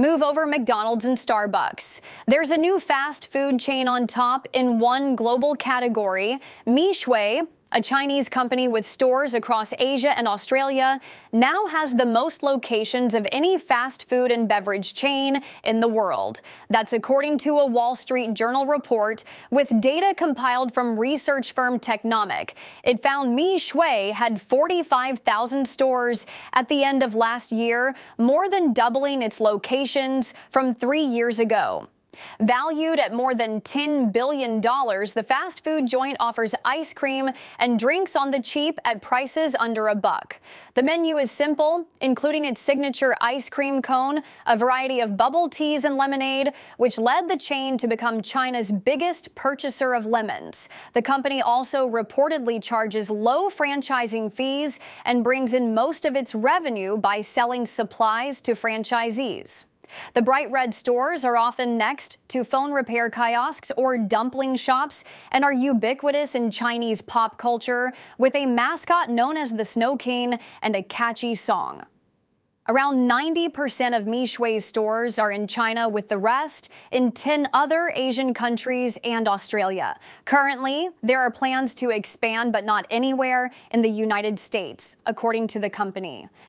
Move over McDonald's and Starbucks. There's a new fast food chain on top in one global category. Mixue, a Chinese company with stores across Asia and Australia, now has the most locations of any fast food and beverage chain in the world. That's according to a Wall Street Journal report with data compiled from research firm Technomic. It found Mixue had 45,000 stores at the end of last year, more than doubling its locations from 3 years ago. Valued at more than $10 billion, the fast food joint offers ice cream and drinks on the cheap at prices under $1. The menu is simple, including its signature ice cream cone, a variety of bubble teas and lemonade, which led the chain to become China's biggest purchaser of lemons. The company also reportedly charges low franchising fees and brings in most of its revenue by selling supplies to franchisees. The bright red stores are often next to phone repair kiosks or dumpling shops and are ubiquitous in Chinese pop culture, with a mascot known as the Snow King and a catchy song. Around 90% of Mixue's stores are in China, with the rest in 10 other Asian countries and Australia. Currently, there are plans to expand, but not anywhere in the United States, according to the company.